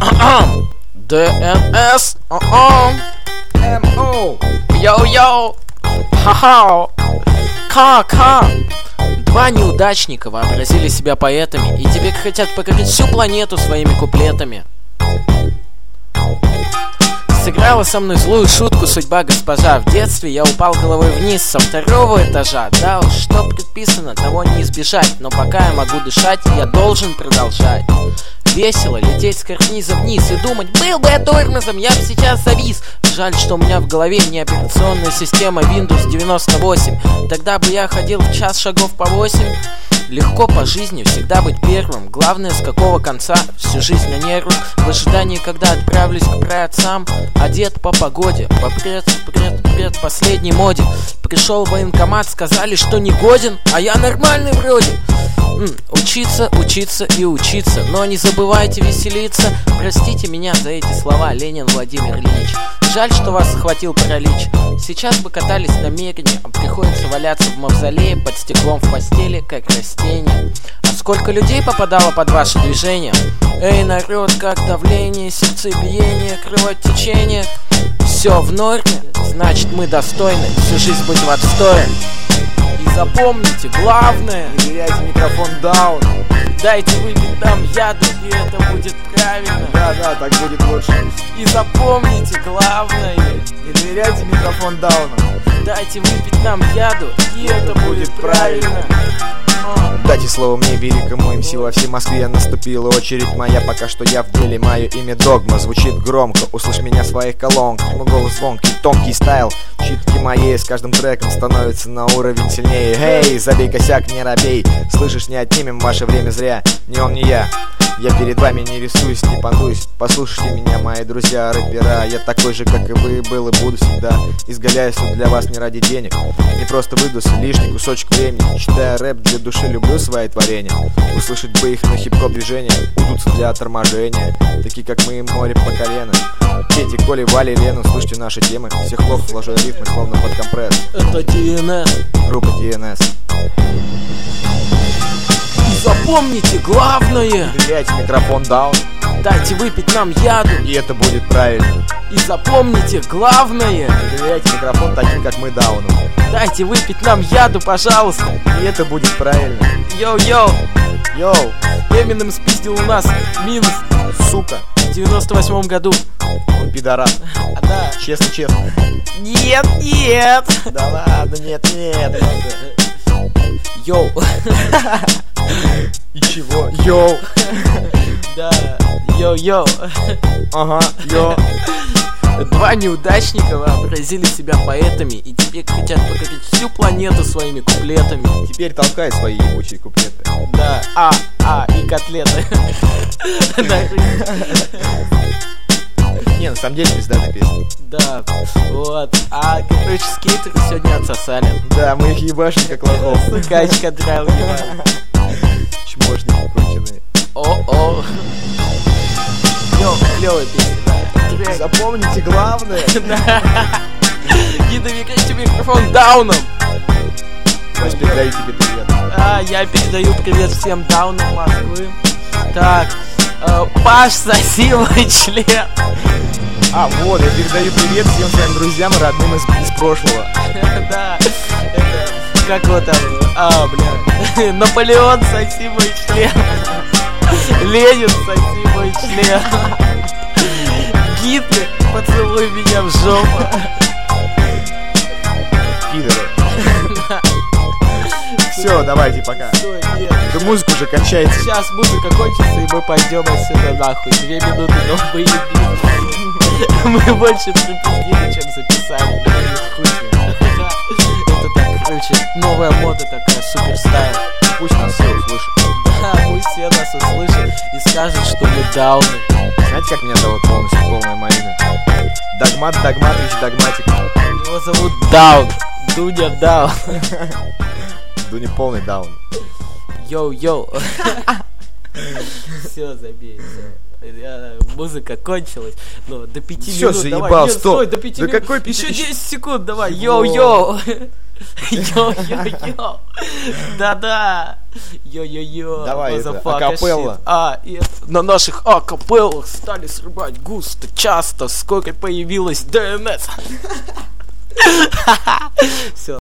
ДНС, МО, йоу-йоу, ха-ха, ка-ка. Два неудачника вообразили себя поэтами и теперь хотят покорить всю планету своими куплетами. Сыграла со мной злую шутку судьба госпожа. В детстве я упал головой вниз со второго этажа. Да уж, что предписано, того не избежать. Но пока я могу дышать, я должен продолжать. Весело лететь с карниза вниз и думать: был бы я тормозом, я бы сейчас завис. Жаль, что у меня в голове не операционная система Windows 98. Тогда бы я ходил в час шагов по 8. Легко по жизни всегда быть первым. Главное, с какого конца. Всю жизнь на нервах, в ожидании, когда отправлюсь к праотцам. Одет по погоде, по последней моде. Пришел в военкомат, сказали, что не годен, а я нормальный вроде. Учиться, учиться и учиться, но не забывайте веселиться. Простите меня за эти слова, Ленин Владимир Ильич. Жаль, что вас схватил паралич. Сейчас бы катались на Мерине, а приходится валяться в мавзолее под стеклом в постели, как растение. А сколько людей попадало под ваши движения? Эй, народ, как давление, сердцебиение, кровотечение. Все в норме, значит мы достойны всю жизнь быть в отстое. И запомните, главное, не теряйте микрофон даун. Дайте выпить нам яду, и это будет правильно. Да, так будет лучше. И запомните, главное, не доверяйте микрофон дауну. Дайте выпить нам яду, и это будет правильно. Дайте слово мне, великому МС во всей Москве. Наступила очередь моя, пока что я в деле. Мое имя Догма, звучит громко, услышь меня в своих колонках. Мой голос звонкий, тонкий стайл. Читки моей с каждым треком становится на уровень сильнее. Эй, забей косяк, не робей. Слышишь, не отнимем ваше время зря. Ни он, ни я. Я перед вами не рисуюсь, не понтуюсь. Послушайте меня, мои друзья рэпера. Я такой же, как и вы, был и буду всегда. Изгаляюсь тут для вас не ради денег. Не просто выдался лишний кусочек времени. Читая рэп для души, люблю свои творения. Услышать бы их на хип-хоп движения. Удутся для торможения. Такие как мы, море по колено. Пети, Коли, Вали, Лену, слушайте наши темы. Всех лох, вложу рифмы, словно под компресс. Это ДНС. Группа ДНС. Запомните, главное, не доверяйте микрофон даун. Дайте выпить нам яду, и это будет правильно. И запомните, главное, не доверяйте микрофон таким, как мы, дауну. Дайте выпить нам яду, пожалуйста, и это будет правильно. Йоу-йоу. Йоу. Эминем спиздил у нас минус, сука, в 98-м году. Он пидорас. Да. Честно. Нет. Да ладно, нет. Йоу. И чего? Йоу. Да, йоу. Ага, йоу. Два неудачника вообразили себя поэтами и теперь хотят покорить всю планету своими куплетами. Теперь толкай свои ебучие куплеты. Да, и котлеты. Не, на самом деле пиздатая песня. Да, вот. Короче, скейтеры сегодня отсосали. Да, мы их ебашим как лохов. Качка драл ебал. Чмошники конченые. О-о. Клёвая песня, да. Запомните главное. Не доверяйте микрофон дауном. Я передаю тебе привет. Я передаю привет всем даунам Москвы. Так, Паш, соси мой член. Вот, я передаю привет всем своим друзьям и родным из прошлого. Да, это, как его там, бля, Наполеон, соси мой член. Ленин, соси мой член. Гитлер, поцелуй меня в жопу. Пидоры. Все, давайте, пока. Да музыка уже кончается. Сейчас музыка кончится, и мы пойдем отсюда нахуй. 2 минуты, но поебись. Мы больше пропиздили, чем записали. Это так, короче, новая мода такая, супер стайл. Пусть нас все услышат. Да, пусть все нас услышат и скажут, что мы дауны. Знаете, как меня зовут полностью, полное мое имя? Догматович Догматик. Его зовут Даун. Дуня Даун. Дуня полный даун. Йоу. Все, забей, все. Музыка кончилась. Но до 5 минут. Все, заебал, стоп. До 5 минут. Какой 5? Еще 10 секунд, давай. Йоу. Йо-йо-йо. Да-да. Йо-йо-йо. Давай это, Motherfucker акапелла. shit. И на наших акапеллах стали срывать густо, часто, сколько появилось ДНС. Все.